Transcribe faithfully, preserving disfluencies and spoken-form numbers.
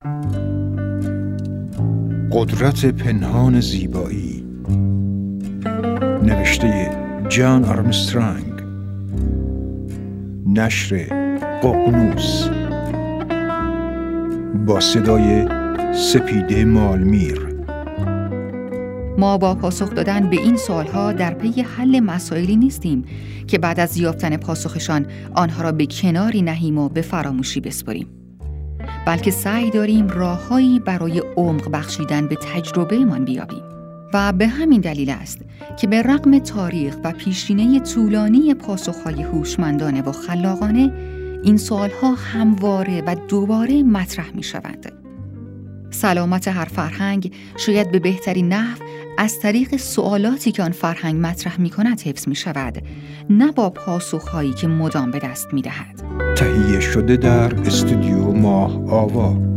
قدرت پنهان زیبایی، نوشته جان آرمسترانگ، نشر ققنوس، با صدای سپیده مالمیر. ما با پاسخ دادن به این سوالها در پی حل مسائلی نیستیم که بعد از یافتن پاسخشان آنها را به کناری نهیم و به فراموشی بسپاریم، بلکه سعی داریم راههایی برای عمق بخشیدن به تجربه من بیابیم. و به همین دلیل است که به رغم تاریخ و پیشینه طولانی پاسخهای هوشمندانه و خلاقانه، این سوالها همواره و دوباره مطرح می شوند. سلامت هر فرهنگ شاید به بهترین نحو از طریق سوالاتی که آن فرهنگ مطرح می کند حفظ می شود، نه با پاسخهایی که مدام به دست می دهد. تهیه شده در استودیو ماه آوا.